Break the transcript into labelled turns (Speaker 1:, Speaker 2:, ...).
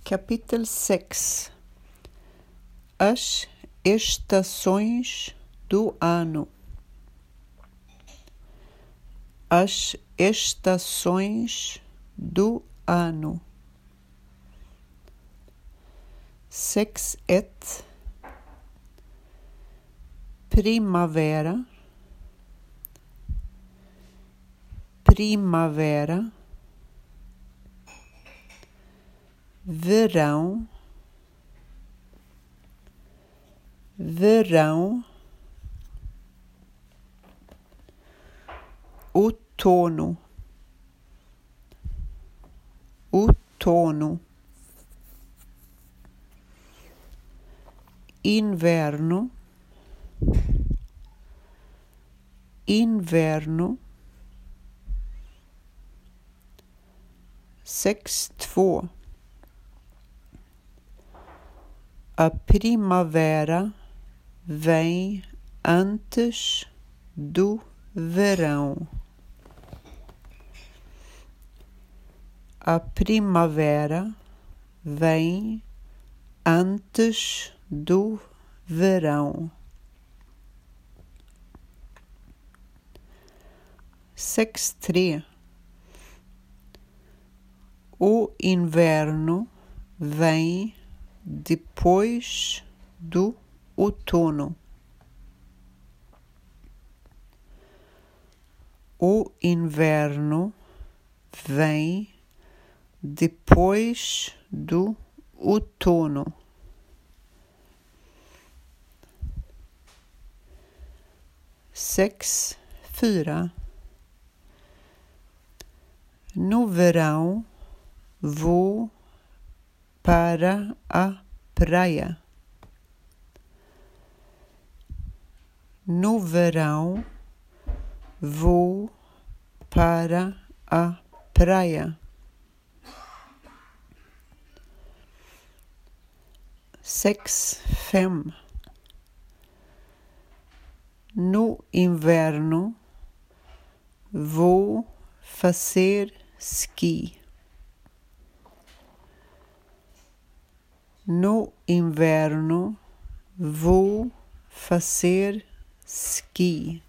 Speaker 1: Capítulo 6. As estações do ano. As estações do ano. 6.1 Primavera. Primavera. Verão, verão, outono, outono, inverno, inverno, 6.2 A primavera vem antes do verão. A primavera vem antes do verão. 6.3 O inverno vem depois do outono. O inverno vem depois do outono. 6.4 No verão vou para a praia. No verão vou para a praia. 6.5 No inverno vou fazer esqui. No inverno vou fazer esqui.